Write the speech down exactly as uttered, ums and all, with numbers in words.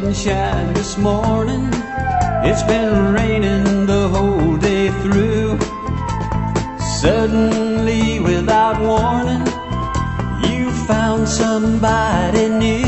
sunshine this morning. It's been raining the whole day through. Suddenly, without warning, you found somebody new.